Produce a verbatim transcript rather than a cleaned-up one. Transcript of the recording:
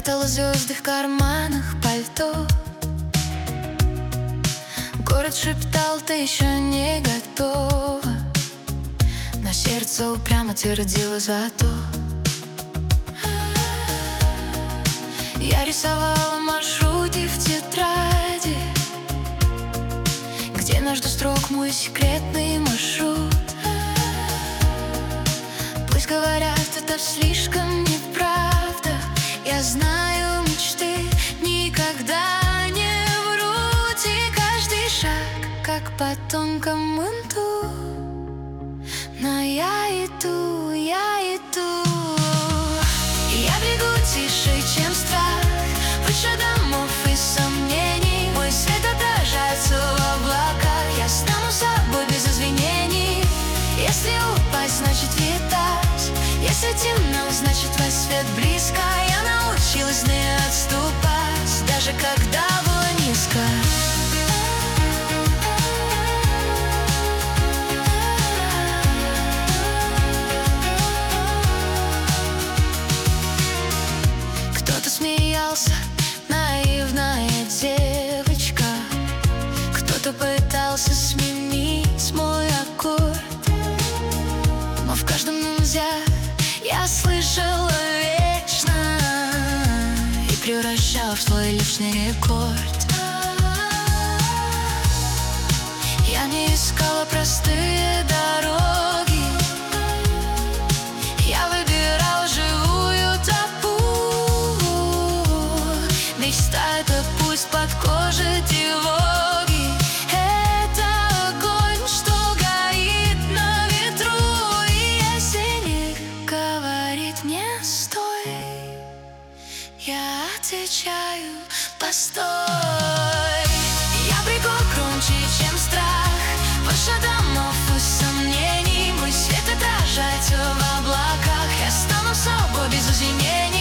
прятала звезды в карманах пальто. Город шептал: ты еще не готова. Но сердце упрямо твердило зато. Я рисовала маршруты в тетради, где между строк мой секретный маршрут. Пусть говорят, это слишком неправда. Я знаю, мечты никогда не врут. И каждый шаг, как по тонкому льду. Но я иду, я иду. Я бегу тише, чем страх, выше домов и сомнений. Мой свет отражается в облаках. Я стану собой без извинений. Если упасть, значит летать. Если темно, значит рассвет близко. Я научилась не отступать, даже когда было низко. Кто-то смеялся, наивная девочка. Кто-то пытался сменить мой аккорд. Но в каждом нельзя я слышала вечно и превращала в свой личный рекорд. Я не искала простые дороги. Я выбирала живую тропу. Мечта — это пусть под кожей тревоги. Это огонь, что горит на ветру. И если не говорит мне стой, я отвечаю: постой. Я бегу громче, чем страх, выше домов и сомнений. Мой свет отражается в облаках. Я стану собой без извинений.